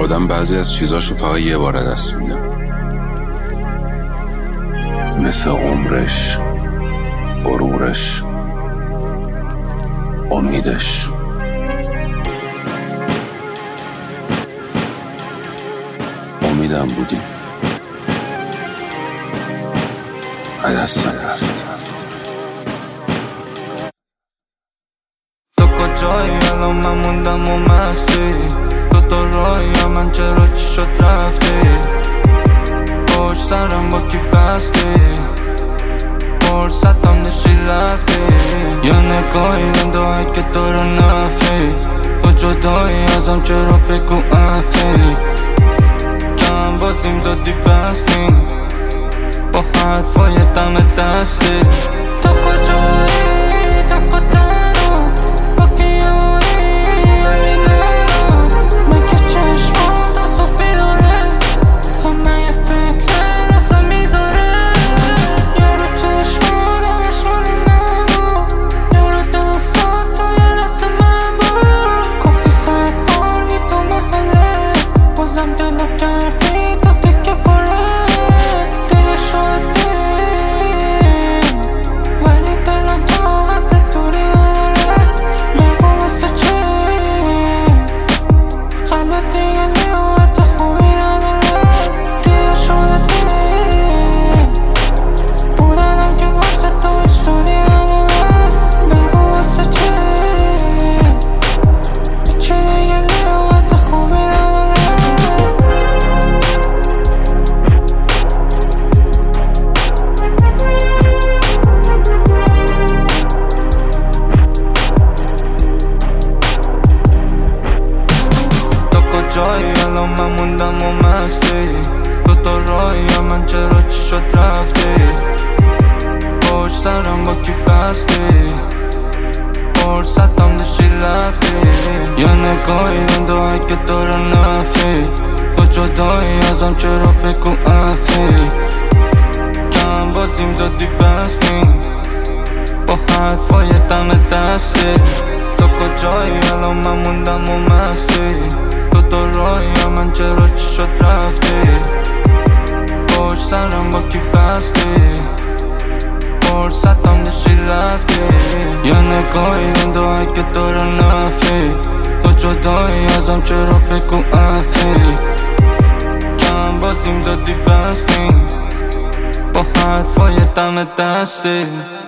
آدم بعضی از چیزاشو فقط یه بار دست میده، مثل عمرش، غرورش، امیدش. امیدم بودیم، دستم رفت. تو کجایی الان؟ من موندم و مستی تو راهی، من چرا چی شد رفتی؟ پشت سرم با کی بستی؟ فرصتم داشتی رفتی. یا نگاهی دایی که تو رو نفی، تو جدایی ازم چرا بگو افی؟ کم بازیم دادی بستی با حرفای دم دستی. تو کجایی؟ الان من موندم و مستی تو راهی، من چرا چی شد رفتی؟ پشت سرم با کی بستی؟ فرصتم داشتی رفتی. یا نگاهی دایی که تو رو نفی، تو جدایی ازم چرا بگو افی؟ کم بازیم دادی بستی با حرفای دم دستی. تو کجایی الان؟ من موندم و مستی تو راهی، من چرا چی شد رفتی؟ پشت سرم با کی بستی؟ فرصتم داشتی رفتی. یا نگاهی دایی که تو رو نفی، تو جدایی ازم چرا بگو افی؟ کم بازیم دادی بستی با حرفای دم دستی.